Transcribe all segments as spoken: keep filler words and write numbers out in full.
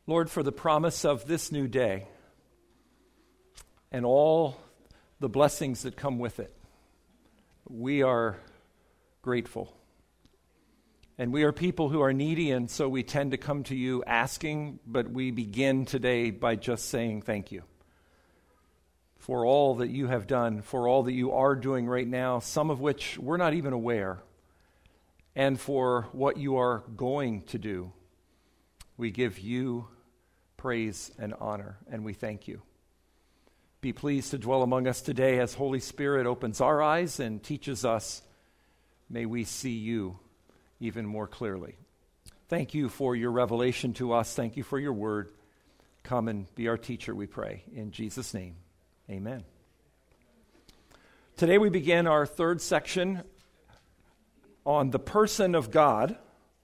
Lord, for the promise of this new day and all the blessings that come with it, we are grateful. And we are people who are needy, and so we tend to come to you asking, but we begin today by just saying thank you for all that you have done, for all that you are doing right now, some of which we're not even aware, and for what you are going to do. We give you praise and honor, and we thank you. Be pleased to dwell among us today as Holy Spirit opens our eyes and teaches us. May we see you even more clearly. Thank you for your revelation to us. Thank you for your word. Come and be our teacher, we pray. In Jesus' name, amen. Today we begin our third section on the person of God.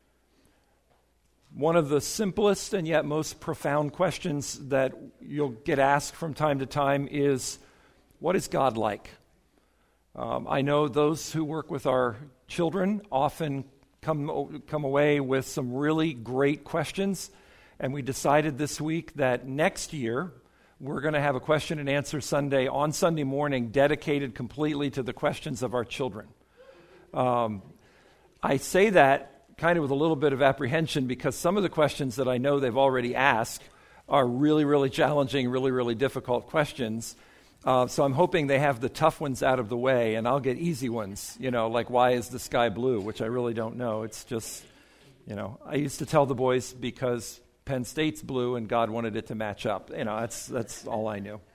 One of the simplest and yet most profound questions that you'll get asked from time to time is, what is God like? Um, I know those who work with our children often come, come away with some really great questions, and we decided this week that next year we're going to have a question and answer Sunday on Sunday morning dedicated completely to the questions of our children. Um, I say that kind of with a little bit of apprehension because some of the questions that I know they've already asked are really, really challenging, really, really difficult questions. Uh, so I'm hoping they have the tough ones out of the way, and I'll get easy ones, you know, like why is the sky blue, which I really don't know. It's just, you know, I used to tell the boys because Penn State's blue and God wanted it to match up. You know, that's that's all I knew.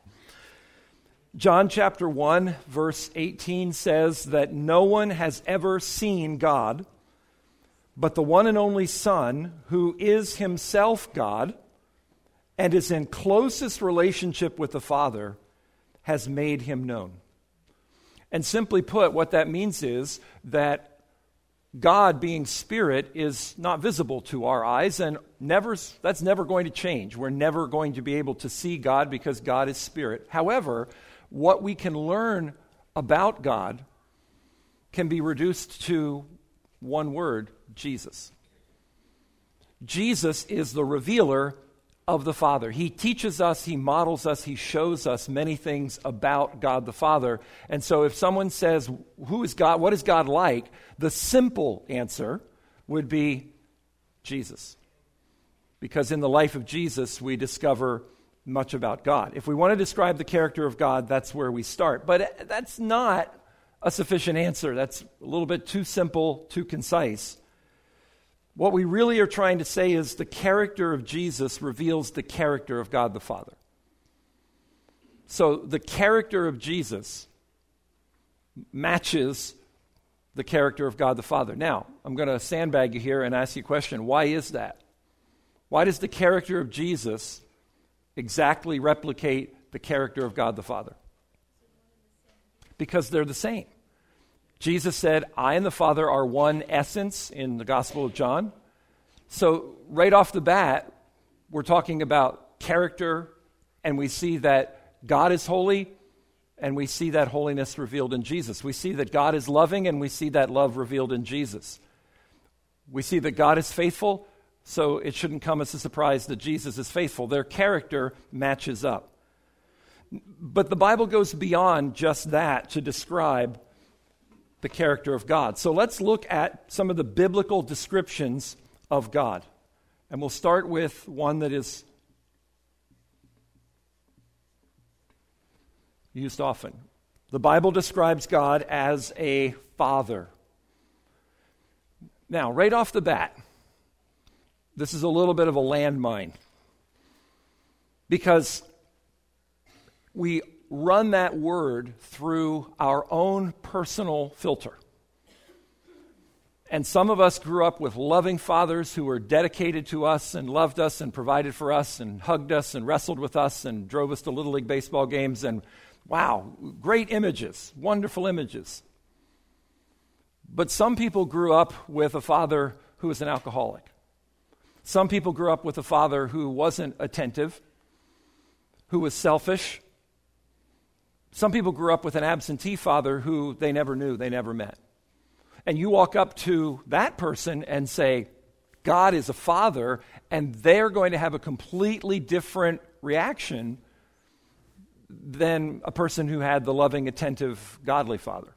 John chapter one, verse eighteen says that no one has ever seen God, but the one and only Son, who is himself God and is in closest relationship with the Father, has made him known. And simply put, what that means is that God, being spirit, is not visible to our eyes, and never that's never going to change. We're never going to be able to see God because God is spirit. However, what we can learn about God can be reduced to one word: Jesus. Jesus is the revealer of the Father. He teaches us, he models us, he shows us many things about God the Father. And so if someone says, who is God, what is God like? The simple answer would be Jesus. Because in the life of Jesus, we discover much about God. If we want to describe the character of God, that's where we start. But that's not a sufficient answer. That's a little bit too simple, too concise. What we really are trying to say is the character of Jesus reveals the character of God the Father. So the character of Jesus matches the character of God the Father. Now, I'm going to sandbag you here and ask you a question. Why is that? Why does the character of Jesus exactly replicate the character of God the Father? Because they're the same. Jesus said, I and the Father are one essence in the Gospel of John. So right off the bat, we're talking about character, and we see that God is holy, and we see that holiness revealed in Jesus. We see that God is loving, and we see that love revealed in Jesus. We see that God is faithful, so it shouldn't come as a surprise that Jesus is faithful. Their character matches up. But the Bible goes beyond just that to describe the character of God. So let's look at some of the biblical descriptions of God. And we'll start with one that is used often. The Bible describes God as a father. Now, right off the bat, this is a little bit of a landmine, because we run that word through our own personal filter. And some of us grew up with loving fathers who were dedicated to us and loved us and provided for us and hugged us and wrestled with us and drove us to Little League baseball games. And wow, great images, wonderful images. But some people grew up with a father who was an alcoholic. Some people grew up with a father who wasn't attentive, who was selfish. Some people grew up with an absentee father who they never knew, they never met. And you walk up to that person and say, God is a father, and they're going to have a completely different reaction than a person who had the loving, attentive, godly father.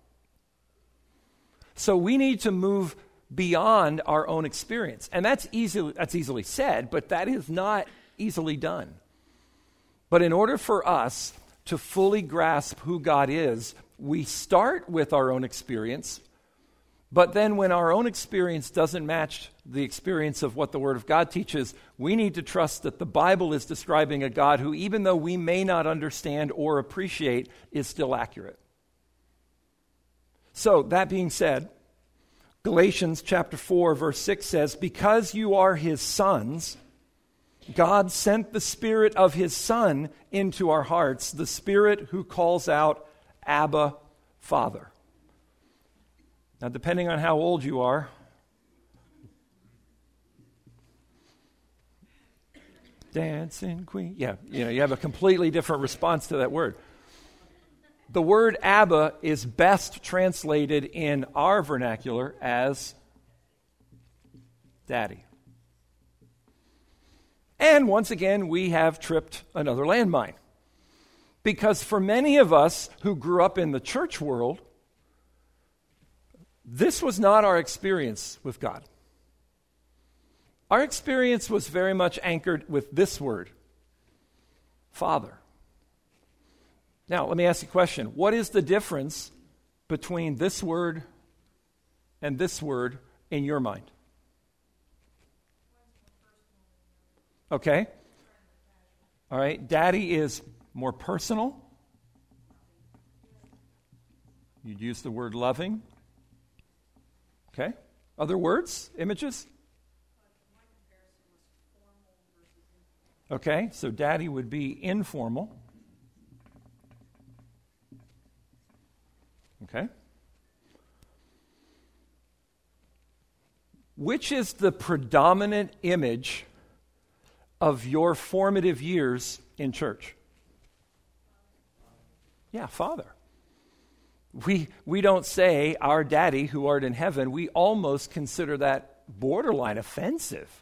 So we need to move beyond our own experience. And that's easily, that's easily said, but that is not easily done. But in order for us to fully grasp who God is, we start with our own experience, but then when our own experience doesn't match the experience of what the Word of God teaches, we need to trust that the Bible is describing a God who, even though we may not understand or appreciate, is still accurate. So, that being said, Galatians chapter four, verse six says, "Because you are his sons, God sent the Spirit of his Son into our hearts, the Spirit who calls out, 'Abba, Father.'" Now, depending on how old you are, dancing queen, yeah, you know, you have a completely different response to that word. The word Abba is best translated in our vernacular as daddy. And once again, we have tripped another landmine. Because for many of us who grew up in the church world, this was not our experience with God. Our experience was very much anchored with this word, Father. Now, let me ask you a question. What is the difference between this word and this word in your mind? Okay. All right. Daddy is more personal. You'd use the word loving. Okay. Other words, images? Okay. So daddy would be informal. Okay. Which is the predominant image of your formative years in church? Yeah, Father. We we don't say our daddy who art in heaven. We almost consider that borderline offensive.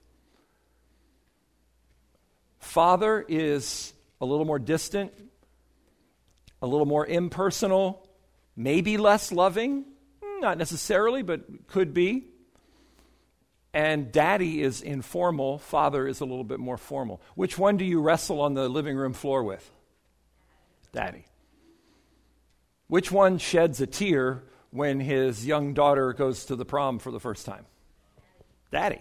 Father is a little more distant, a little more impersonal, maybe less loving, not necessarily, but could be. And daddy is informal, father is a little bit more formal. Which one do you wrestle on the living room floor with? Daddy. Which one sheds a tear when his young daughter goes to the prom for the first time? Daddy.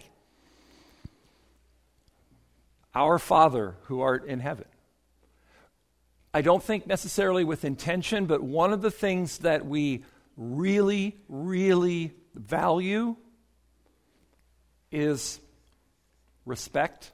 Our Father who art in heaven. I don't think necessarily with intention, but one of the things that we really, really value is respect.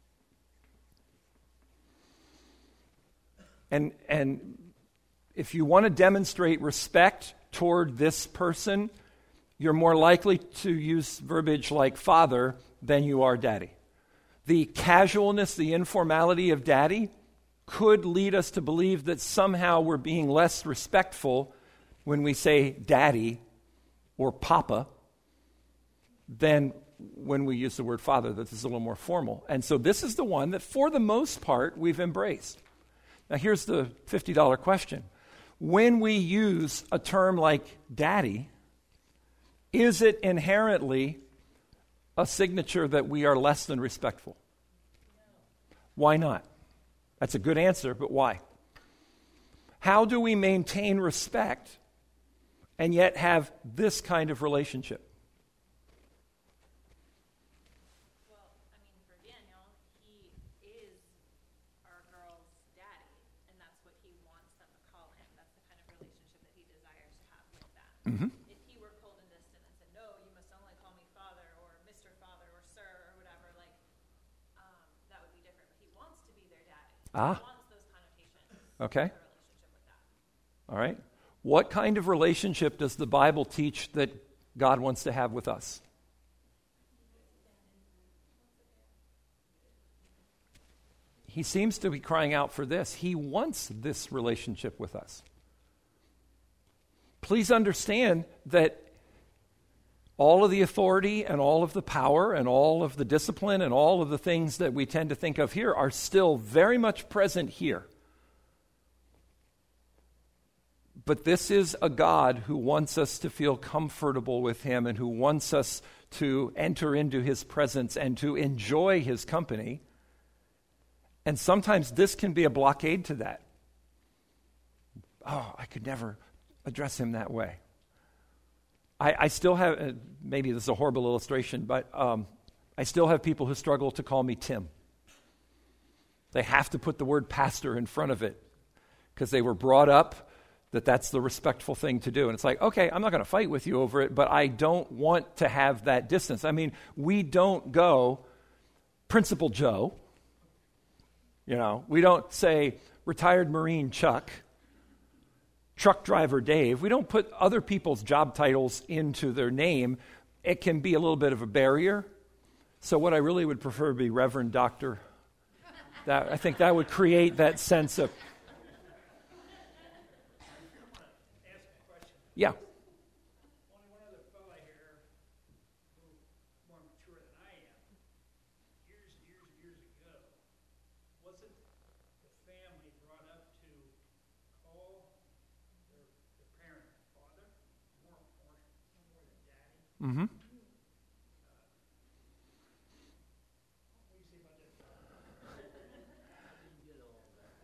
And, and if you want to demonstrate respect toward this person, you're more likely to use verbiage like father than you are daddy. The casualness, the informality of daddy could lead us to believe that somehow we're being less respectful when we say daddy or papa than when we use the word father, that is a little more formal. And so this is the one that for the most part we've embraced. Now here's the fifty dollars question. When we use a term like daddy, is it inherently a signature that we are less than respectful? Why not? That's a good answer, but why? How do we maintain respect and yet have this kind of relationship? Well, I mean, for Daniel, he is our girl's daddy, and that's what he wants them to call him. That's the kind of relationship that he desires to have with them. Mm-hmm. If he were cold and distant and said, no, you must only call me father or Mister Father or sir or whatever, like, um, that would be different. But he wants to be their daddy. Ah. He wants those connotations. Okay. The relationship with that. All right. What kind of relationship does the Bible teach that God wants to have with us? He seems to be crying out for this. He wants this relationship with us. Please understand that all of the authority and all of the power and all of the discipline and all of the things that we tend to think of here are still very much present here. But this is a God who wants us to feel comfortable with him and who wants us to enter into his presence and to enjoy his company. And sometimes this can be a blockade to that. Oh, I could never address him that way. I, I still have, uh, maybe this is a horrible illustration, but um, I still have people who struggle to call me Tim. They have to put the word pastor in front of it because they were brought up that that's the respectful thing to do. And it's like, okay, I'm not going to fight with you over it, but I don't want to have that distance. I mean, we don't go Principal Joe. You know, we don't say retired Marine Chuck, truck driver Dave. We don't put other people's job titles into their name. It can be a little bit of a barrier. So what I really would prefer would be Reverend Doctor. That, I think that would create that sense of... Yeah. Only one other fella here who more mature than I am, years and years and years ago, wasn't the family brought up to call their, their parent father more, more, more than daddy? Mm-hmm. Uh, what do you say about that? I didn't get all of that.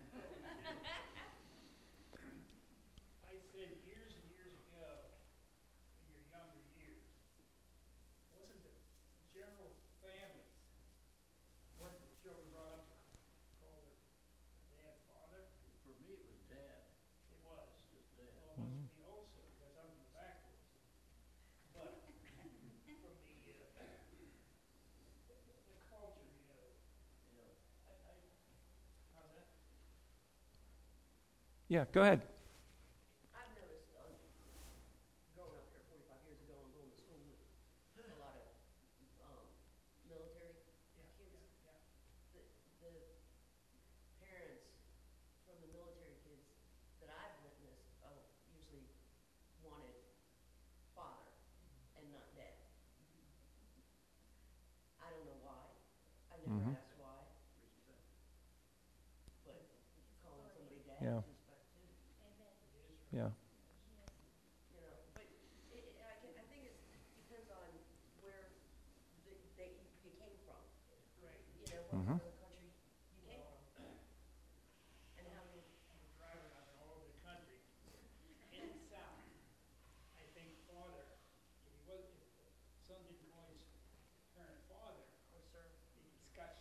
I said years and years ago, in your younger years, wasn't the general family, weren't the children brought up to call their dad father? For me, it was dad. It was. Just dad. Well, it was me also, because I'm in the backwards. But from the, uh, the culture, you know, I, I, how's that? Yeah, go ahead. I've noticed, um, growing up here forty-five years ago and going to school with a lot of um, military Yeah, kids, yeah, yeah. the, the parents from the military kids that I've witnessed uh, usually wanted father and not dad. I don't know why. I never Mhm. asked why. But calling somebody dad Yeah. is respect too. Yeah. You know, but it, it, I can, I think it depends on where the, they, you came from. Right. You know, what Mhm. part of the country you came from. And how many, I'm a driver out there all over the country. In the South, I think father, if he was, if the son didn't call his parent father, or sir, he'd be Scotch.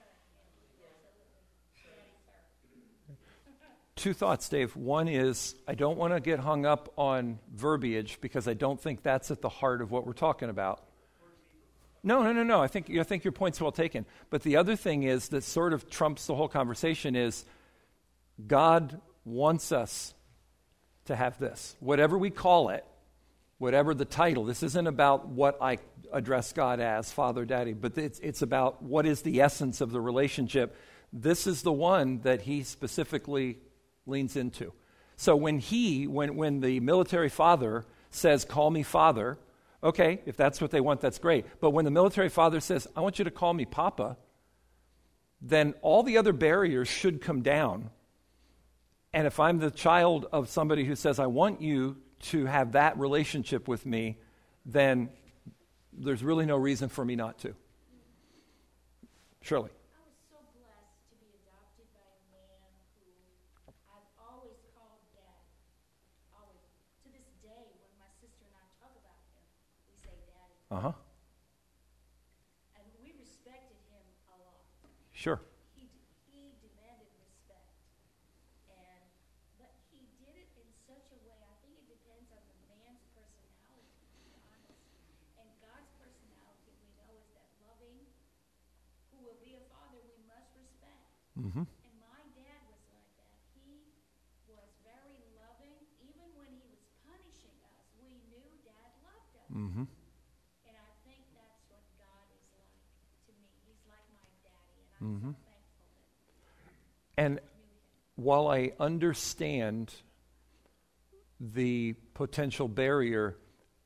Two thoughts, Dave. One is I don't want to get hung up on verbiage because I don't think that's at the heart of what we're talking about. No, no, no, no. I think I think your point's well taken. But the other thing is that sort of trumps the whole conversation is God wants us to have this. Whatever we call it, whatever the title, this isn't about what I address God as, Father, Daddy, but it's it's about what is the essence of the relationship. This is the one that he specifically leans into. So when he, when, when the military father says, call me father, okay, if that's what they want, that's great. But when the military father says, I want you to call me Papa, then all the other barriers should come down. And if I'm the child of somebody who says, I want you to have that relationship with me, then there's really no reason for me not to. Shirley. I was so blessed to be adopted by a man who I've always called Dad. Always. To this day, when my sister and I talk about him, we say Daddy. Uh-huh. And we respected him a lot. Sure. He d- he demanded respect. And but he did it in such a way, I think it depends on the man's personality, to be honest. And God's personality, we know, is that loving, who will be a father we must respect. Mm-hmm. And my dad was like that. He was very loving. Even when he was punishing us, we knew Dad loved us. Mm-hmm. And I think that's what God is like to me. He's like my daddy, and I'm Mhm. so thankful that And I knew him. while I understand the potential barrier,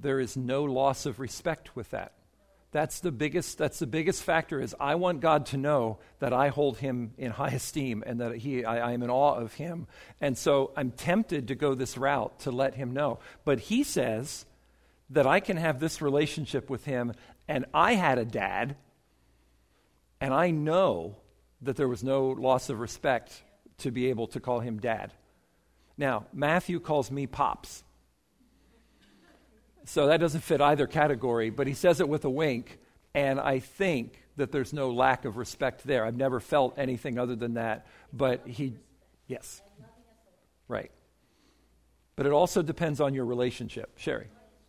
there is no loss of respect with that. That's the biggest, that's the biggest factor is I want God to know that I hold him in high esteem and that he, I, I am in awe of him. And so I'm tempted to go this route to let him know. But he says that I can have this relationship with him, and I had a dad, and I know that there was no loss of respect to be able to call him dad. Now, Matthew calls me Pops. So that doesn't fit either category, but he says it with a wink, and I think that there's no lack of respect there. I've never felt anything other than that, but he, yes, right. But it also depends on your relationship. Sherry.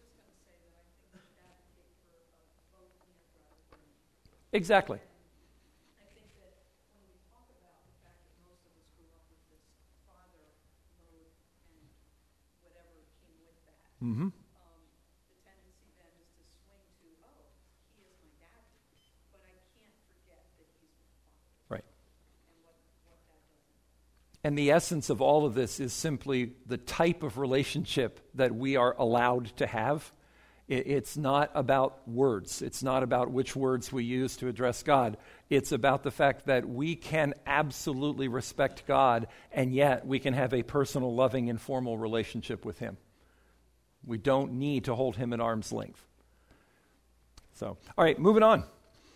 Exactly. I think that when we talk about the fact that most of us grew up with this father mode and whatever came with that, Mm-hmm. um, the tendency then is to swing to, oh, he is my daddy, but I can't forget that he's my father. Right. And what, what that does. And the essence of all of this is simply the type of relationship that we are allowed to have. It's not about words. It's not about which words we use to address God. It's about the fact that we can absolutely respect God, and yet we can have a personal, loving, informal relationship with him. We don't need to hold him at arm's length. So, all right, moving on.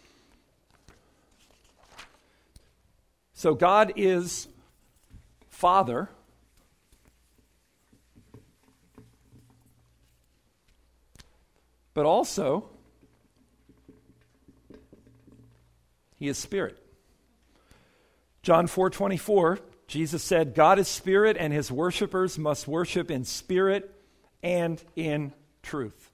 So God is Father. But also, he is Spirit. John four twenty-four, Jesus said, God is Spirit, and his worshipers must worship in spirit and in truth.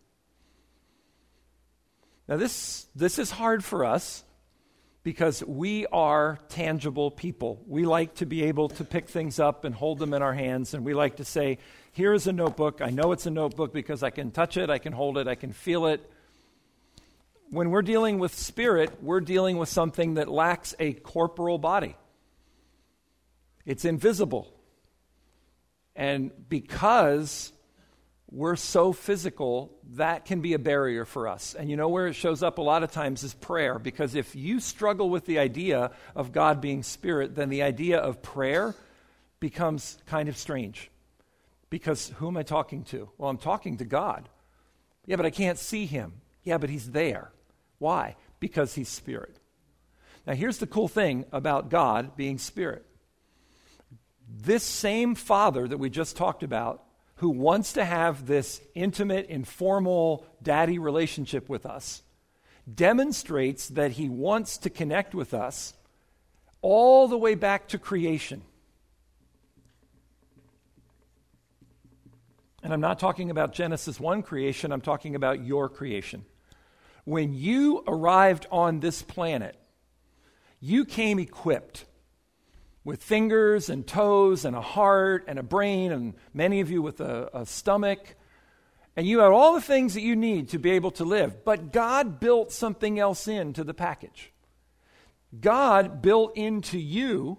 Now this, this is hard for us because we are tangible people. We like to be able to pick things up and hold them in our hands, and we like to say, here is a notebook. I know it's a notebook because I can touch it, I can hold it, I can feel it. When we're dealing with spirit, we're dealing with something that lacks a corporal body. It's invisible. And because we're so physical, that can be a barrier for us. And you know where it shows up a lot of times is prayer, because if you struggle with the idea of God being spirit, then the idea of prayer becomes kind of strange. Because who am I talking to? Well, I'm talking to God. Yeah, but I can't see him. Yeah, but he's there. Why? Because he's spirit. Now, here's the cool thing about God being spirit. This same Father that we just talked about, who wants to have this intimate, informal daddy relationship with us, demonstrates that he wants to connect with us all the way back to creation. And I'm not talking about Genesis one creation, I'm talking about your creation. When you arrived on this planet, you came equipped with fingers and toes and a heart and a brain, and many of you with a, a stomach. And you had all the things that you need to be able to live. But God built something else into the package. God built into you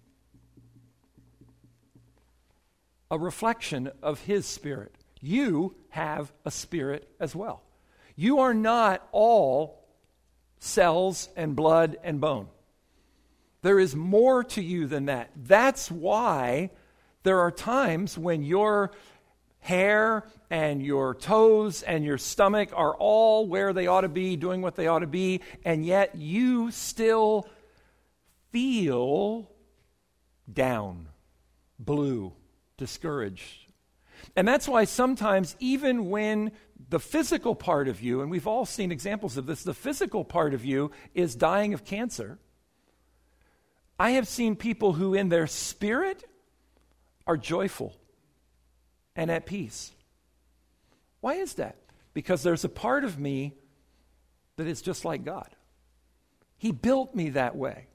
a reflection of his spirit. You have a spirit as well. You are not all cells and blood and bone. There is more to you than that. That's why there are times when your hair and your toes and your stomach are all where they ought to be, doing what they ought to be, and yet you still feel down, blue, discouraged. And that's why sometimes even when the physical part of you, and we've all seen examples of this, the physical part of you is dying of cancer, I have seen people who in their spirit are joyful and at peace. Why is that? Because there's a part of me that is just like God. He built me that way.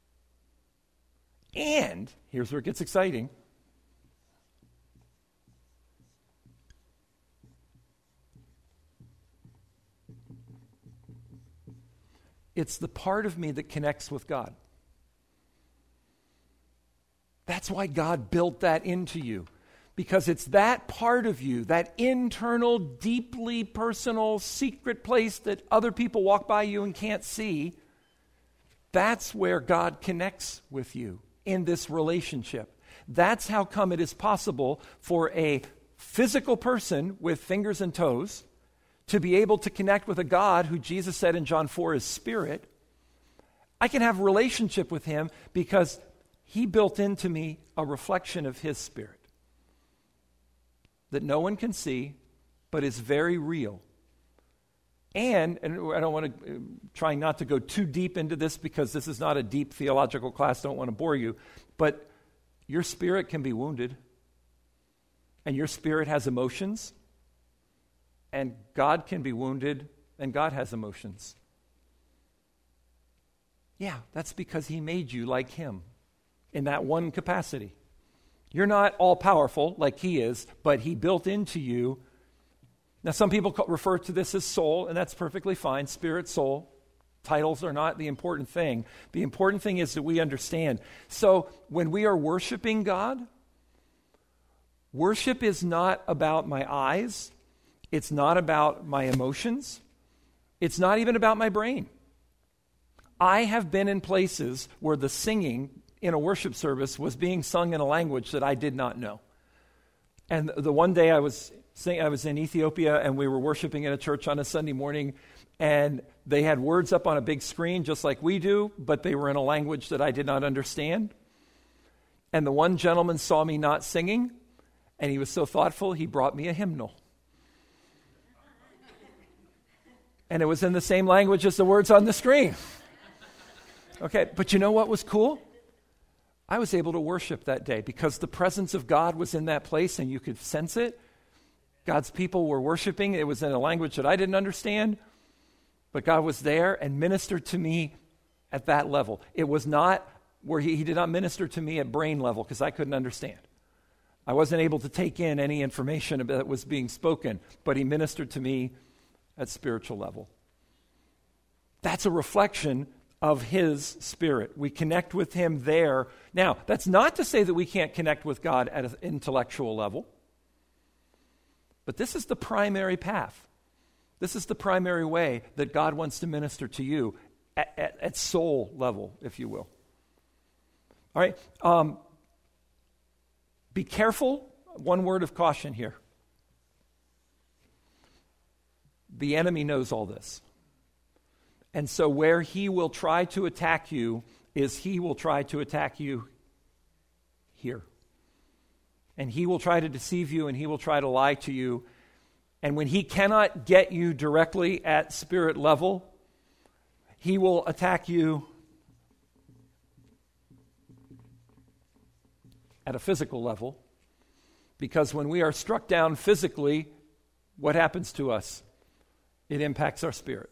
And, here's where it gets exciting, it's the part of me that connects with God. That's why God built that into you. because it's that part of you, that internal, deeply personal, secret place that other people walk by you and can't see. That's where God connects with you in this relationship. That's how come it is possible for a physical person with fingers and toes to be able to connect with a God who Jesus said in John four is spirit. I can have a relationship with him because he built into me a reflection of his spirit that no one can see, but is very real. And, and I don't want to, uh, trying not to go too deep into this because this is not a deep theological class, don't want to bore you, but your spirit can be wounded, and your spirit has emotions, and God can be wounded, and God has emotions. Yeah, that's because he made you like him in that one capacity. You're not all-powerful like he is, but he built into you. Now, some people co- refer to this as soul, and that's perfectly fine. Spirit, soul. Titles are not the important thing. The important thing is that we understand. So, when we are worshiping God, worship is not about my eyes. It's not about my emotions. It's not even about my brain. I have been in places where the singing in a worship service was being sung in a language that I did not know. And the one day I was sing, I was in Ethiopia, and we were worshiping in a church on a Sunday morning, and they had words up on a big screen just like we do, but they were in a language that I did not understand. And the one gentleman saw me not singing, and he was so thoughtful, he brought me a hymnal. And it was in the same language as the words on the screen. Okay, but you know what was cool? I was able to worship that day because the presence of God was in that place and you could sense it. God's people were worshiping. It was in a language that I didn't understand, but God was there and ministered to me at that level. It was not where he, he did not minister to me at brain level because I couldn't understand. I wasn't able to take in any information that was being spoken, but he ministered to me at spiritual level. That's a reflection of his spirit. We connect with him there. Now, that's not to say that we can't connect with God at an intellectual level, but this is the primary path. This is the primary way that God wants to minister to you at, at, at soul level, if you will. All right. Um, be careful. One word of caution here. The enemy knows all this. And so where he will try to attack you is he will try to attack you here. And he will try to deceive you, and he will try to lie to you. And when he cannot get you directly at spirit level, he will attack you at a physical level. Because when we are struck down physically, what happens to us? It impacts our spirit.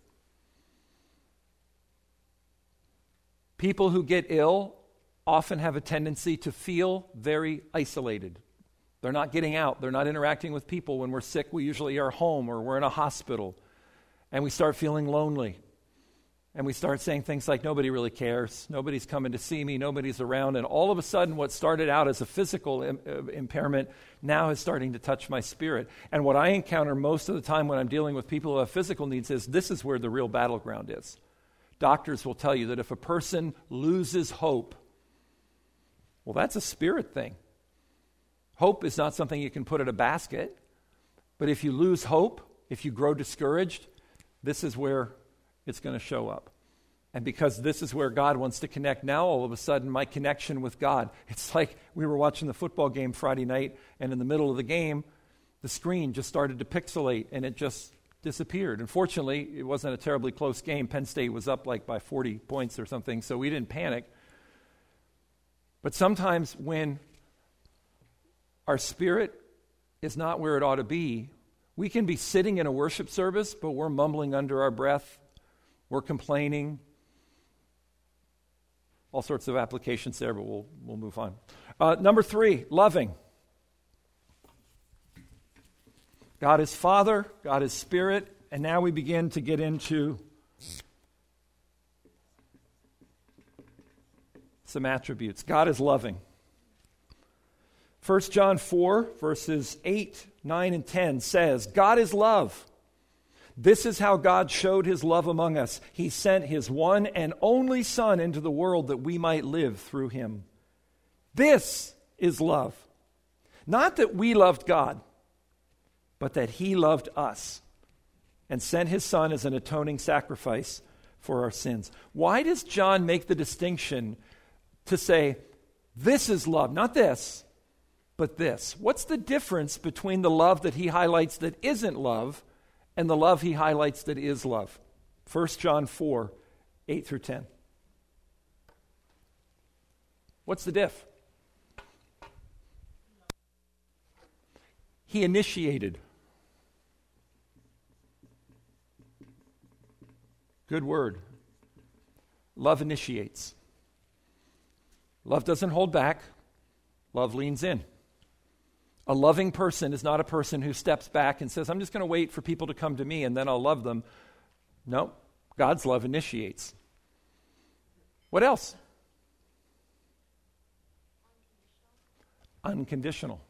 People who get ill often have a tendency to feel very isolated. They're not getting out. They're not interacting with people. When we're sick, we usually are home or we're in a hospital. And we start feeling lonely. And we start saying things like, nobody really cares. Nobody's coming to see me. Nobody's around. And all of a sudden, what started out as a physical im- uh, impairment now is starting to touch my spirit. And what I encounter most of the time when I'm dealing with people who have physical needs is this is where the real battleground is. Doctors will tell you that if a person loses hope, well, that's a spirit thing. Hope is not something you can put in a basket. But if you lose hope, if you grow discouraged, this is where it's going to show up. And because this is where God wants to connect now, all of a sudden, my connection with God, it's like we were watching the football game Friday night, and in the middle of the game, the screen just started to pixelate, and it just disappeared. Unfortunately, it wasn't a terribly close game. Penn State was up like by forty points or something, so we didn't panic. But sometimes when our spirit is not where it ought to be, we can be sitting in a worship service, but we're mumbling under our breath. We're complaining. All sorts of applications there, but we'll we'll move on. Uh, number three, loving. God is Father, God is Spirit, and now we begin to get into some attributes. God is loving. First John four, verses eight, nine, and ten says, God is love. This is how God showed his love among us. He sent his one and only Son into the world that we might live through him. This is love. Not that we loved God, but that he loved us and sent his Son as an atoning sacrifice for our sins. Why does John make the distinction to say, this is love, not this, but this? What's the difference between the love that he highlights that isn't love and the love he highlights that is love? First John four, eight through ten. What's the diff? He initiated. Good word. Love initiates. Love doesn't hold back. Love leans in. A loving person is not a person who steps back and says, I'm just going to wait for people to come to me and then I'll love them. No, God's love initiates. What else? Unconditional.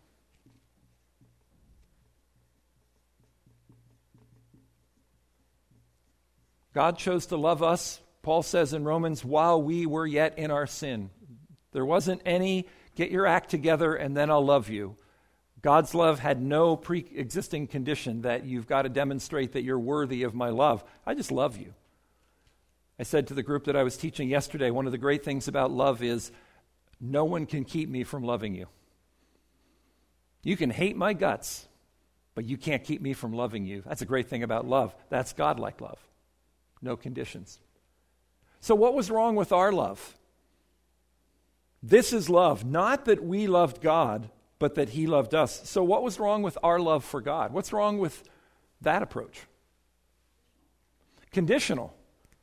God chose to love us, Paul says in Romans, while we were yet in our sin. There wasn't any, get your act together and then I'll love you. God's love had no pre-existing condition that you've got to demonstrate that you're worthy of my love. I just love you. I said to the group that I was teaching yesterday, one of the great things about love is no one can keep me from loving you. You can hate my guts, but you can't keep me from loving you. That's a great thing about love. That's God-like love. No conditions. So what was wrong with our love? This is love, not that we loved God, but that he loved us. So what was wrong with our love for God? What's wrong with that approach? Conditional.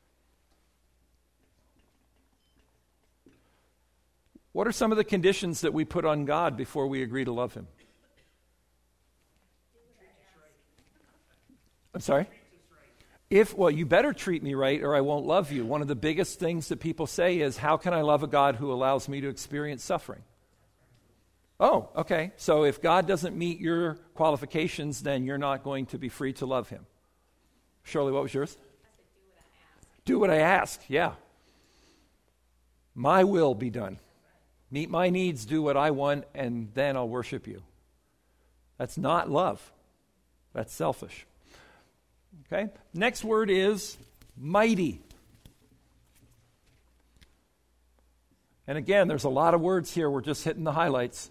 What are some of the conditions that we put on God before we agree to love him? I'm sorry? If, well, you better treat me right or I won't love you. One of the biggest things that people say is, how can I love a God who allows me to experience suffering? Oh, okay. So if God doesn't meet your qualifications, then you're not going to be free to love him. Shirley, what was yours? I said, do what I ask. Do what I ask, yeah. My will be done. Meet my needs, do what I want, and then I'll worship you. That's not love. That's selfish. Okay? Next word is mighty. And again, there's a lot of words here. We're just hitting the highlights.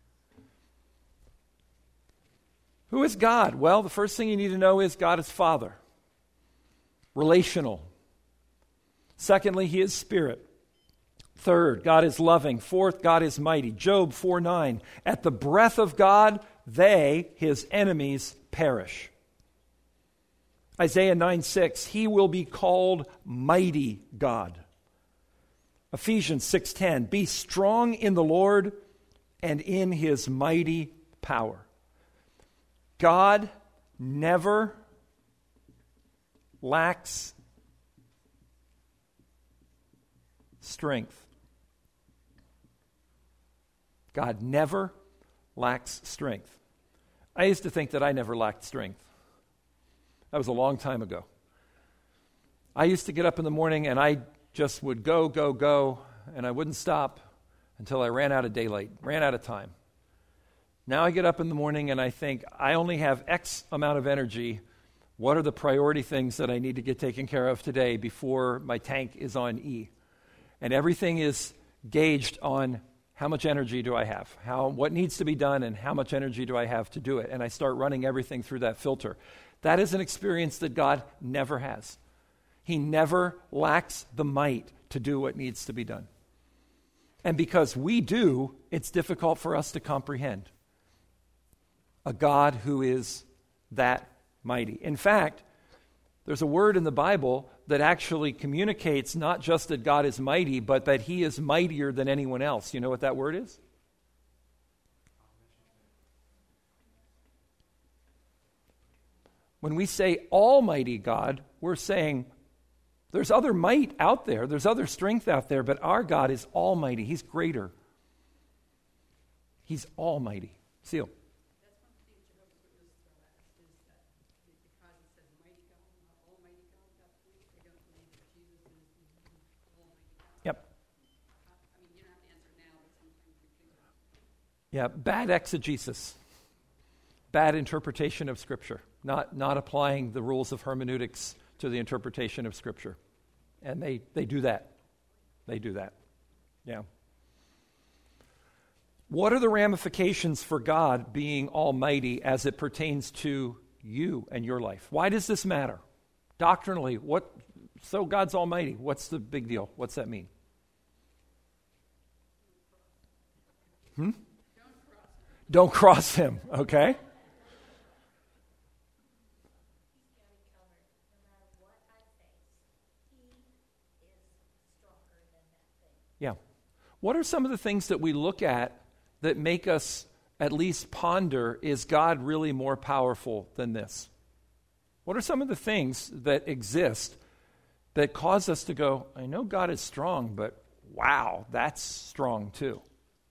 Who is God? Well, the first thing you need to know is God is Father. Relational. Secondly, he is Spirit. Third, God is loving. Fourth, God is mighty. Job four nine. At the breath of God, they, his enemies, perish. Isaiah nine six. He will be called mighty God. Ephesians six ten. Be strong in the Lord and in his mighty power. God never lacks strength. God never lacks strength. I used to think that I never lacked strength. That was a long time ago. I used to get up in the morning and I just would go, go, go, and I wouldn't stop until I ran out of daylight, ran out of time. Now I get up in the morning and I think, I only have X amount of energy. What are the priority things that I need to get taken care of today before my tank is on E? And everything is gauged on how much energy do I have, how what needs to be done, and how much energy do I have to do it. And I start running everything through that filter. That is an experience that God never has. He never lacks the might to do what needs to be done. And because we do, it's difficult for us to comprehend a God who is that mighty. In fact, there's a word in the Bible that actually communicates not just that God is mighty, but that he is mightier than anyone else. You know what that word is? When we say Almighty God, we're saying there's other might out there, there's other strength out there, but our God is almighty. He's greater. He's almighty. Seal. That's one thing Jehovah's Witnesses throw at us, is that be- because it says mighty God, not almighty God, that they don't believe that Jesus is the almighty God. Yep. I I mean, you don't have to answer it now, but sometimes we figure out. Yeah, bad exegesis. Bad interpretation of Scripture. Not, not applying the rules of hermeneutics to the interpretation of Scripture. And they, they do that. They do that. Yeah. What are the ramifications for God being almighty as it pertains to you and your life? Why does this matter? Doctrinally, what? So God's almighty. What's the big deal? What's that mean? Hmm? Don't cross him, okay? He's got it covered. No matter what I face, he is stronger than that thing. Yeah. What are some of the things that we look at that make us at least ponder, is God really more powerful than this? What are some of the things that exist that cause us to go, I know God is strong, but wow, that's strong too?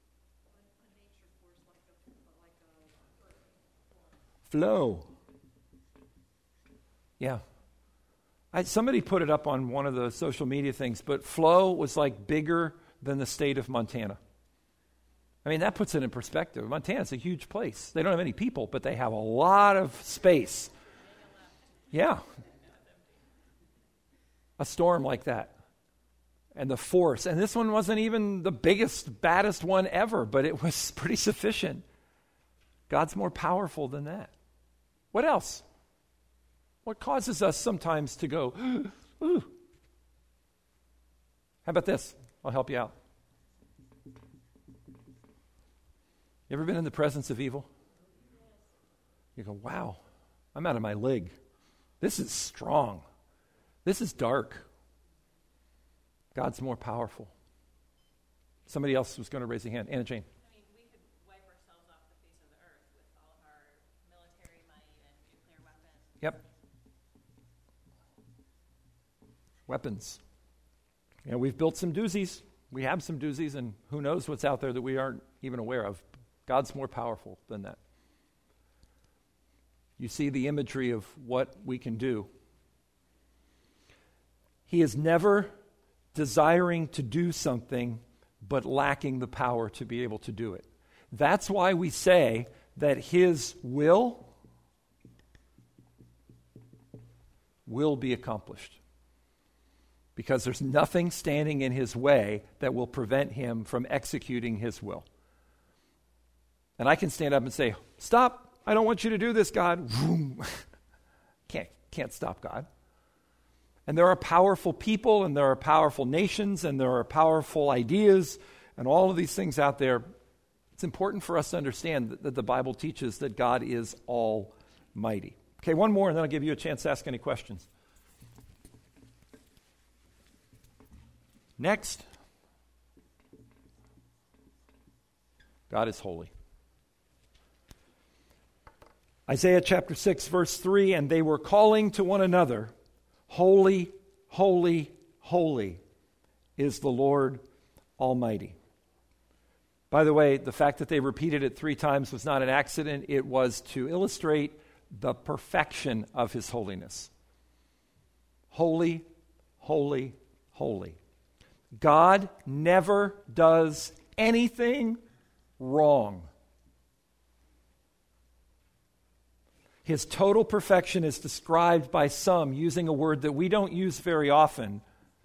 Flow. Yeah. I, somebody put it up on one of the social media things, but flow was like bigger than the state of Montana. I mean, that puts it in perspective. Montana's a huge place. They don't have any people, but they have a lot of space. Yeah. A storm like that. And the force. And this one wasn't even the biggest, baddest one ever, but it was pretty sufficient. God's more powerful than that. What else? What causes us sometimes to go, ooh? How about this? I'll help you out. You ever been in the presence of evil? You go, wow, I'm out of my league. This is strong. This is dark. God's more powerful. Somebody else was going to raise a hand. Anna Jane. I mean, we could wipe ourselves off the face of the earth with all of our military might and nuclear weapons. Yep. Weapons. Yeah, we've built some doozies. We have some doozies, and who knows what's out there that we aren't even aware of. God's more powerful than that. You see the imagery of what we can do. He is never desiring to do something, but lacking the power to be able to do it. That's why we say that his will will be accomplished. Because there's nothing standing in his way that will prevent him from executing his will. And I can stand up and say, stop, I don't want you to do this, God. can't, can't stop God. And there are powerful people, and there are powerful nations, and there are powerful ideas, and all of these things out there. It's important for us to understand that, that the Bible teaches that God is almighty. Okay, one more, and then I'll give you a chance to ask any questions. Next, God is holy. Isaiah chapter six, verse three, and they were calling to one another, holy, holy, holy is the Lord Almighty. By the way, the fact that they repeated it three times was not an accident. It was to illustrate the perfection of his holiness. Holy, holy, holy. God never does anything wrong. His total perfection is described by some using a word that we don't use very often.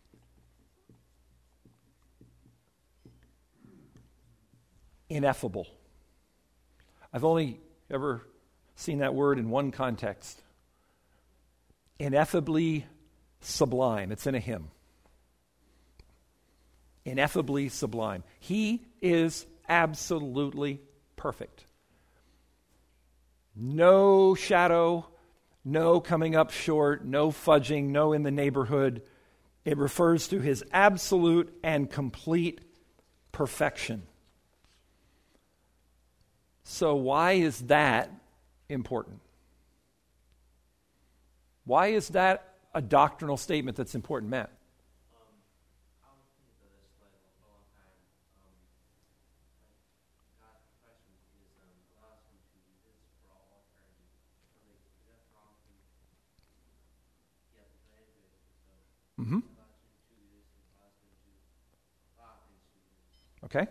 Ineffable. I've only ever seen that word in one context. Ineffably sublime. It's in a hymn. Ineffably sublime. He is absolutely perfect. No shadow, no coming up short, no fudging, no in the neighborhood. It refers to his absolute and complete perfection. So why is that important? Why is that a doctrinal statement that's important, Matt? Um, I was thinking of this like a long time. Um, like God, Christ Okay?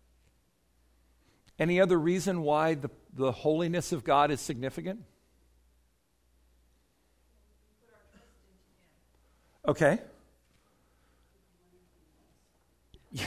Any other reason why the, the holiness of God is significant? Okay. Yeah.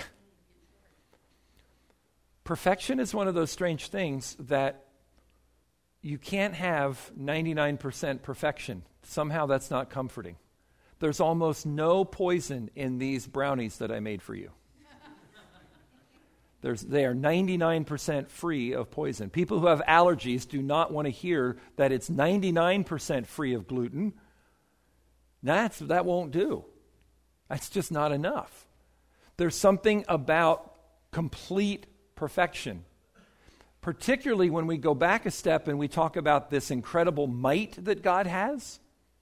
Perfection is one of those strange things that you can't have ninety-nine percent perfection. Somehow that's not comforting. There's almost no poison in these brownies that I made for you. There's, they are ninety-nine percent free of poison. People who have allergies do not want to hear that it's ninety-nine percent free of gluten. That's, that won't do. That's just not enough. There's something about complete perfection, particularly when we go back a step and we talk about this incredible might that God has.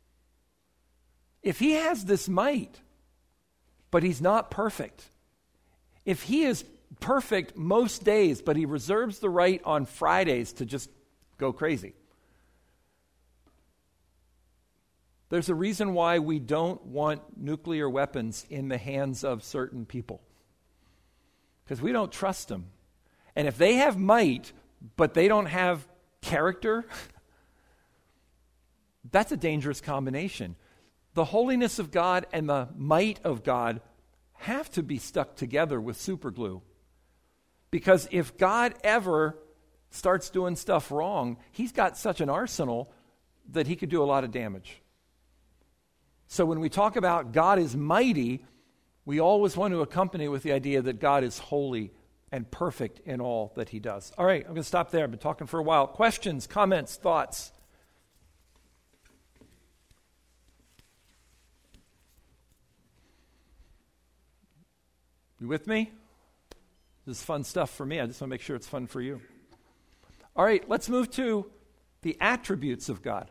If he has this might, but he's not perfect, if he is perfect most days, but he reserves the right on Fridays to just go crazy, there's a reason why we don't want nuclear weapons in the hands of certain people. Because we don't trust them. And if they have might, but they don't have character, that's a dangerous combination. The holiness of God and the might of God have to be stuck together with super glue. Because if God ever starts doing stuff wrong, he's got such an arsenal that he could do a lot of damage. So when we talk about God is mighty, we always want to accompany with the idea that God is holy and perfect in all that he does. All right, I'm going to stop there. I've been talking for a while. Questions, comments, thoughts? You with me? This is fun stuff for me. I just want to make sure it's fun for you. All right, let's move to the attributes of God.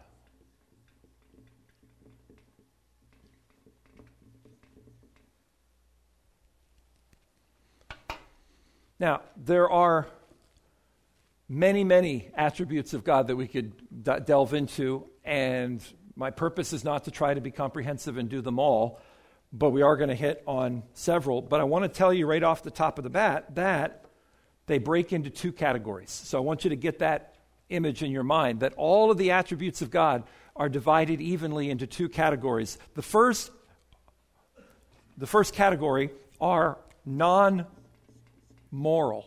Now, there are many, many attributes of God that we could d- delve into, and my purpose is not to try to be comprehensive and do them all, but we are going to hit on several. But I want to tell you right off the top of the bat that they break into two categories. So I want you to get that image in your mind, that all of the attributes of God are divided evenly into two categories. The first, the first category are non moral.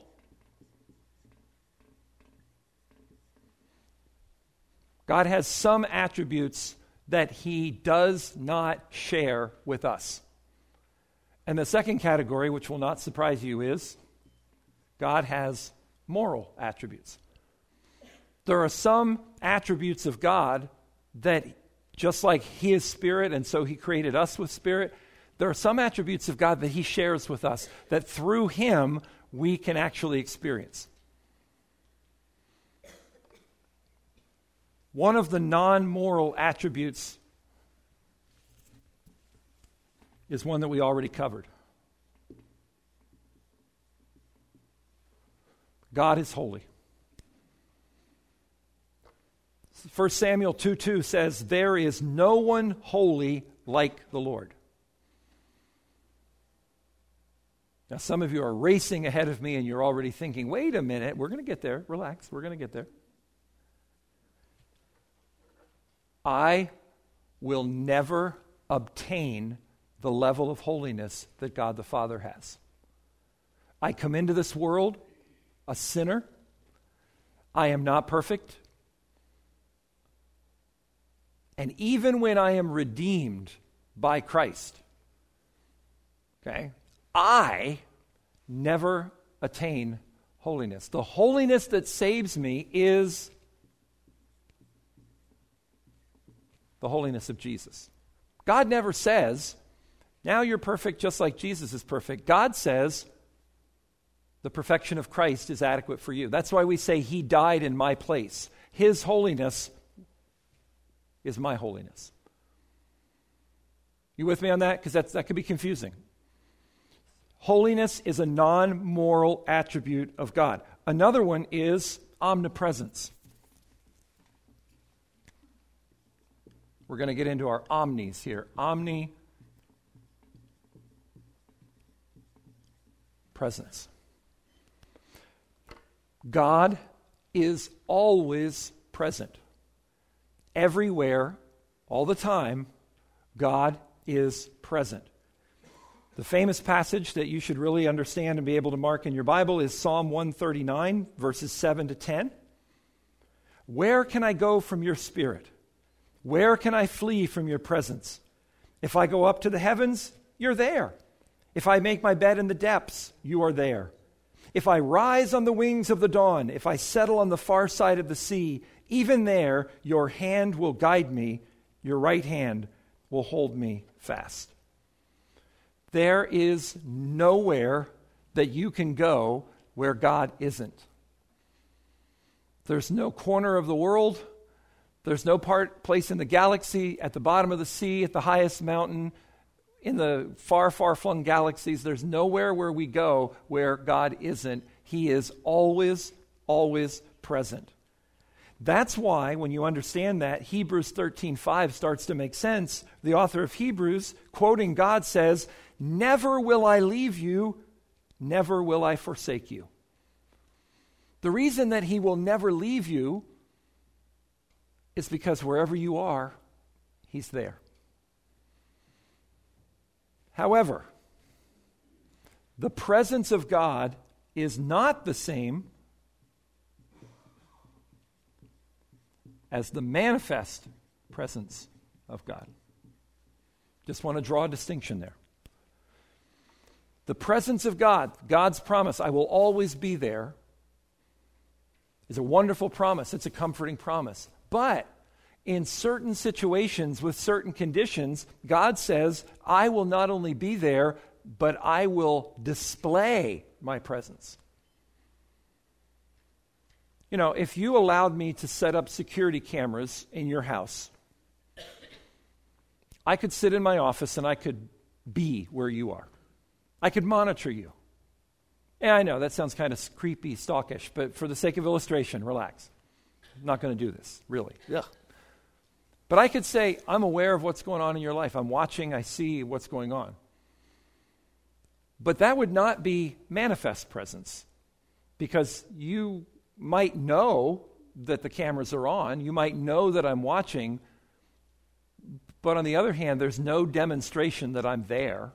God has some attributes that he does not share with us. And the second category, which will not surprise you, is God has moral attributes. There are some attributes of God that, just like he is spirit and so he created us with spirit, there are some attributes of God that he shares with us that through him we can actually experience. One of the non-moral attributes is one that we already covered. God is holy. First Samuel two two says, "There is no one holy like the Lord." Now, some of you are racing ahead of me and you're already thinking, wait a minute, we're going to get there. Relax, we're going to get there. I will never obtain the level of holiness that God the Father has. I come into this world a sinner. I am not perfect. And even when I am redeemed by Christ, okay, I never attain holiness. The holiness that saves me is the holiness of Jesus. God never says, now you're perfect just like Jesus is perfect. God says, the perfection of Christ is adequate for you. That's why we say he died in my place. His holiness is my holiness. You with me on that? Because that's that could be confusing. Holiness is a non-moral attribute of God. Another one is omnipresence. We're going to get into our omnis here. Omnipresence. God is always present. Everywhere, all the time, God is present. The famous passage that you should really understand and be able to mark in your Bible is Psalm one thirty-nine, verses seven to ten. Where can I go from your spirit? Where can I flee from your presence? If I go up to the heavens, you're there. If I make my bed in the depths, you are there. If I rise on the wings of the dawn, if I settle on the far side of the sea, even there your hand will guide me, your right hand will hold me fast. There is nowhere that you can go where God isn't. There's no corner of the world. There's no part, place in the galaxy, at the bottom of the sea, at the highest mountain, in the far, far-flung galaxies. There's nowhere where we go where God isn't. He is always, always present. That's why, when you understand that, Hebrews thirteen five starts to make sense. The author of Hebrews, quoting God, says, "Never will I leave you, never will I forsake you." The reason that he will never leave you is because wherever you are, he's there. However, the presence of God is not the same as the manifest presence of God. Just want to draw a distinction there. The presence of God, God's promise, I will always be there, is a wonderful promise. It's a comforting promise. But in certain situations with certain conditions, God says, I will not only be there, but I will display my presence. You know, if you allowed me to set up security cameras in your house, I could sit in my office and I could be where you are. I could monitor you. And I know that sounds kind of creepy, stalkish, but for the sake of illustration, relax. I'm not going to do this, really. Ugh. But I could say, I'm aware of what's going on in your life. I'm watching, I see what's going on. But that would not be manifest presence, because you might know that the cameras are on. You might know that I'm watching. But on the other hand, there's no demonstration that I'm there.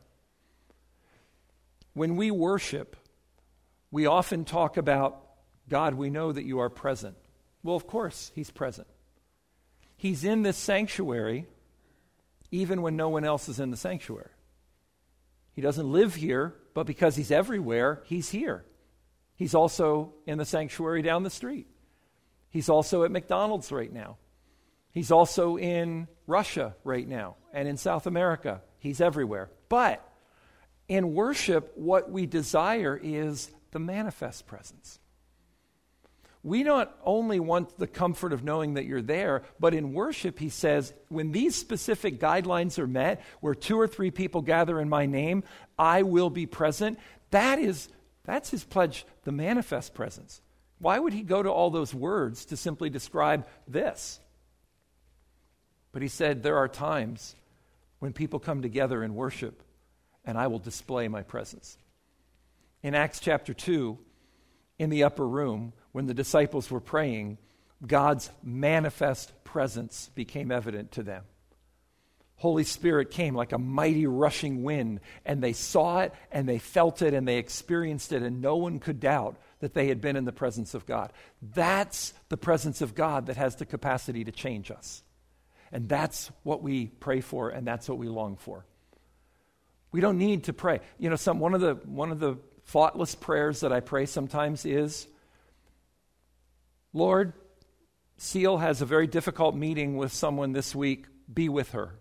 When we worship, we often talk about, God, we know that you are present. Well, of course, he's present. He's in this sanctuary even when no one else is in the sanctuary. He doesn't live here, but because he's everywhere, he's here. He's also in the sanctuary down the street. He's also at McDonald's right now. He's also in Russia right now and in South America. He's everywhere. But in worship, what we desire is the manifest presence. We not only want the comfort of knowing that you're there, but in worship, he says, when these specific guidelines are met, where two or three people gather in my name, I will be present. That is, that's his pledge, the manifest presence. Why would he go to all those words to simply describe this? But he said, there are times when people come together in worship, and I will display my presence. In Acts chapter two, in the upper room, when the disciples were praying, God's manifest presence became evident to them. Holy Spirit came like a mighty rushing wind, and they saw it, and they felt it, and they experienced it, and no one could doubt that they had been in the presence of God. That's the presence of God that has the capacity to change us. And that's what we pray for, and that's what we long for. We don't need to pray. You know, some one of the one of the thoughtless prayers that I pray sometimes is, Lord, Seal has a very difficult meeting with someone this week. Be with her.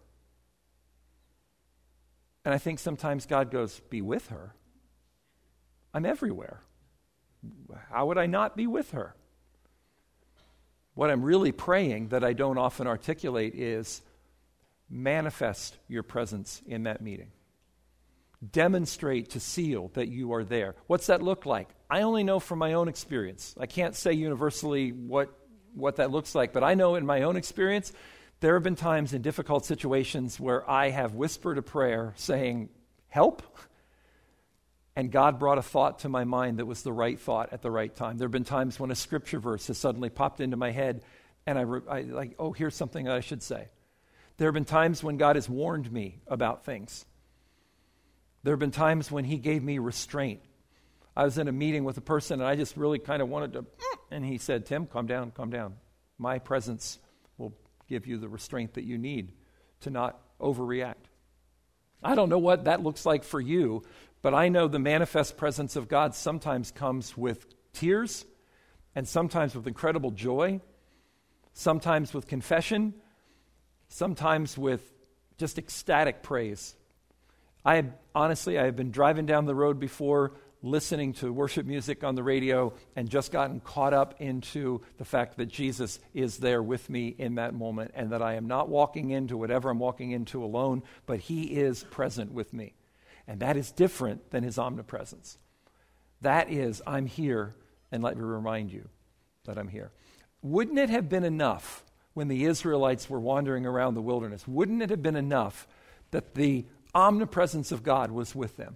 And I think sometimes God goes, be with her? I'm everywhere. How would I not be with her? What I'm really praying that I don't often articulate is, manifest your presence in that meeting. Demonstrate to Seal that you are there. What's that look like? I only know from my own experience. I can't say universally what, what that looks like, but I know in my own experience, there have been times in difficult situations where I have whispered a prayer saying, help, and God brought a thought to my mind that was the right thought at the right time. There have been times when a scripture verse has suddenly popped into my head, and I, re- I like, oh, here's something that I should say. There have been times when God has warned me about things. There have been times when he gave me restraint. I was in a meeting with a person, and I just really kind of wanted to, and he said, Tim, calm down, calm down. My presence will give you the restraint that you need to not overreact. I don't know what that looks like for you, but I know the manifest presence of God sometimes comes with tears, and sometimes with incredible joy, sometimes with confession, sometimes with just ecstatic praise. I have, honestly, I have been driving down the road before, listening to worship music on the radio, and just gotten caught up into the fact that Jesus is there with me in that moment, and that I am not walking into whatever I'm walking into alone, but he is present with me. And that is different than his omnipresence. That is, I'm here, and let me remind you that I'm here. Wouldn't it have been enough when the Israelites were wandering around the wilderness? Wouldn't it have been enough that the omnipresence of God was with them?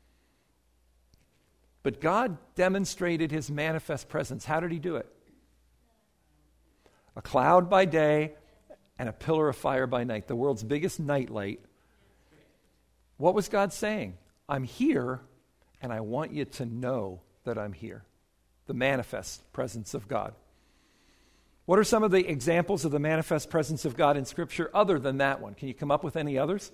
But God demonstrated his manifest presence. How did he do it? A cloud by day and a pillar of fire by night, the world's biggest nightlight. What was God saying? I'm here, and I want you to know that I'm here. The manifest presence of God. What are some of the examples of the manifest presence of God in Scripture other than that one? Can you come up with any others?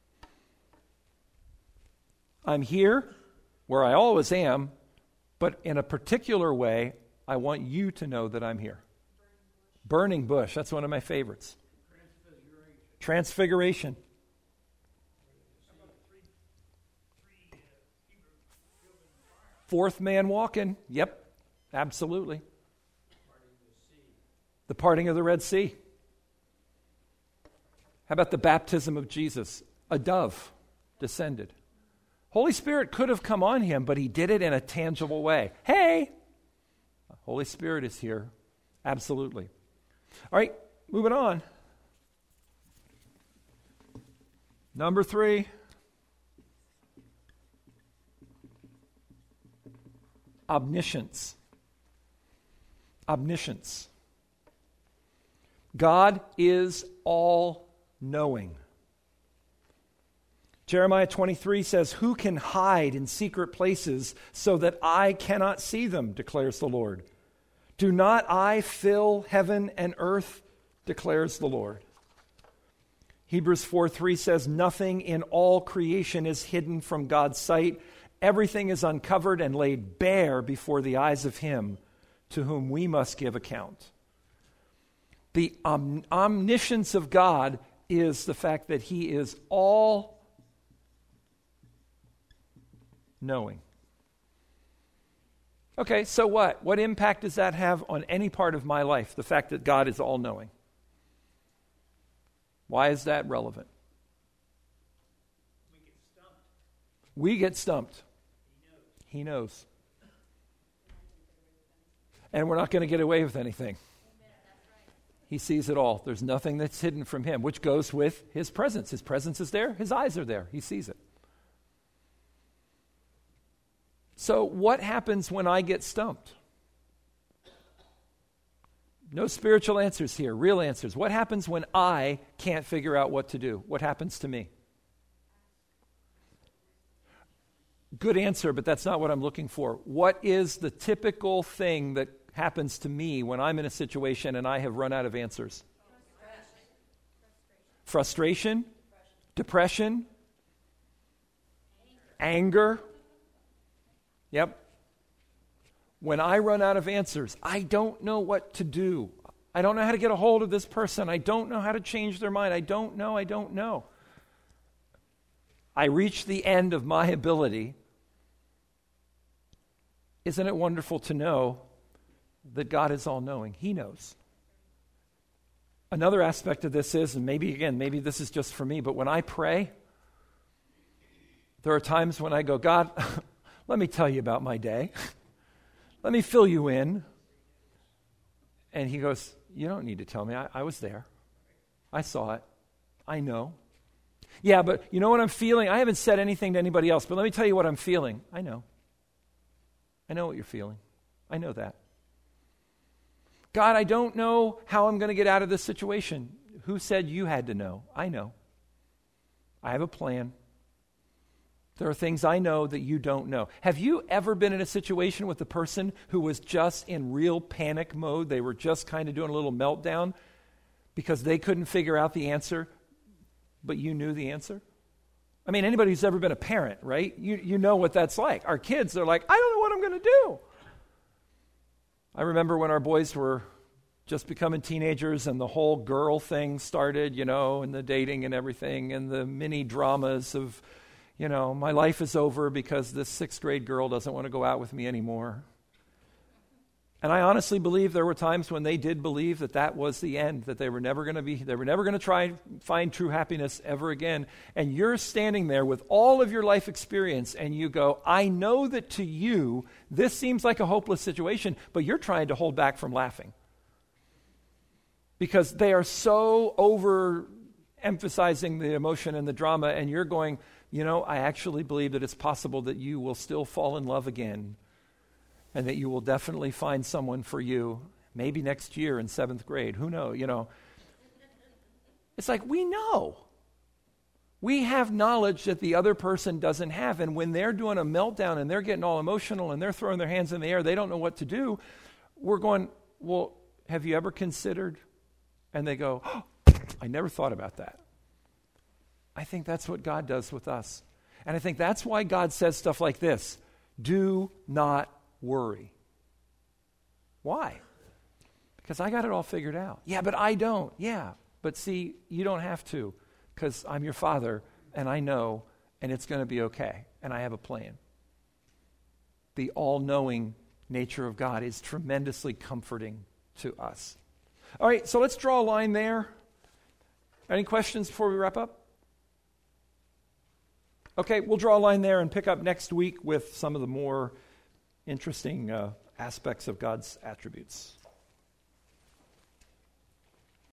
I'm here, where I always am, but in a particular way, I want you to know that I'm here. Burning bush, that's one of my favorites. Transfiguration. Transfiguration. Fourth man walking, yep, absolutely. The parting of the Red Sea. How about the baptism of Jesus? A dove descended. Holy Spirit could have come on him, but he did it in a tangible way. Hey, Holy Spirit is here. Absolutely. All right, moving on. Number three. Omniscience. Omniscience. God is all-knowing. Jeremiah twenty-three says, "Who can hide in secret places so that I cannot see them, declares the Lord. Do not I fill heaven and earth, declares the Lord." Hebrews four three says, "Nothing in all creation is hidden from God's sight. Everything is uncovered and laid bare before the eyes of him to whom we must give account." The om- omniscience of God is the fact that he is all knowing. Okay, so what? What impact does that have on any part of my life, the fact that God is all-knowing? Why is that relevant? We get stumped. We get stumped. He knows. He knows. And we're not going to get away with anything. He sees it all. There's nothing that's hidden from him, which goes with his presence. His presence is there. His eyes are there. He sees it. So what happens when I get stumped? No spiritual answers here, real answers. What happens when I can't figure out what to do? What happens to me? Good answer, but that's not what I'm looking for. What is the typical thing that happens to me when I'm in a situation and I have run out of answers? Frustration, depression, anger. Yep. When I run out of answers, I don't know what to do. I don't know how to get a hold of this person. I don't know how to change their mind. I don't know, I don't know. I reach the end of my ability. Isn't it wonderful to know that God is all-knowing? He knows. Another aspect of this is, and maybe again, maybe this is just for me, but when I pray, there are times when I go, God, let me tell you about my day. Let me fill you in. And he goes, you don't need to tell me. I, I was there. I saw it. I know. Yeah, but you know what I'm feeling? I haven't said anything to anybody else, but let me tell you what I'm feeling. I know. I know what you're feeling. I know that. God, I don't know how I'm going to get out of this situation. Who said you had to know? I know. I have a plan. There are things I know that you don't know. Have you ever been in a situation with a person who was just in real panic mode? They were just kind of doing a little meltdown because they couldn't figure out the answer, but you knew the answer? I mean, anybody who's ever been a parent, right? You you know what that's like. Our kids, they're like, I don't know what I'm going to do. I remember when our boys were just becoming teenagers and the whole girl thing started, you know, and the dating and everything and the mini dramas of, you know, my life is over because this sixth grade girl doesn't want to go out with me anymore. And I honestly believe there were times when they did believe that that was the end, that they were never going to be, they were never going to try and find true happiness ever again. And you're standing there with all of your life experience and you go, I know that to you, this seems like a hopeless situation, but you're trying to hold back from laughing. Because they are so over-emphasizing the emotion and the drama, and you're going, you know, I actually believe that it's possible that you will still fall in love again. And that you will definitely find someone for you, maybe next year in seventh grade. Who knows? You know, it's like we know. We have knowledge that the other person doesn't have. And when they're doing a meltdown and they're getting all emotional and they're throwing their hands in the air, they don't know what to do. We're going, well, have you ever considered? And they go, oh, I never thought about that. I think that's what God does with us. And I think that's why God says stuff like this. Do not worry. Why? Because I got it all figured out. Yeah, but I don't. Yeah, but see, you don't have to because I'm your father and I know and it's going to be okay and I have a plan. The all-knowing nature of God is tremendously comforting to us. All right, so let's draw a line there. Any questions before we wrap up? Okay, we'll draw a line there and pick up next week with some of the more interesting uh, aspects of God's attributes.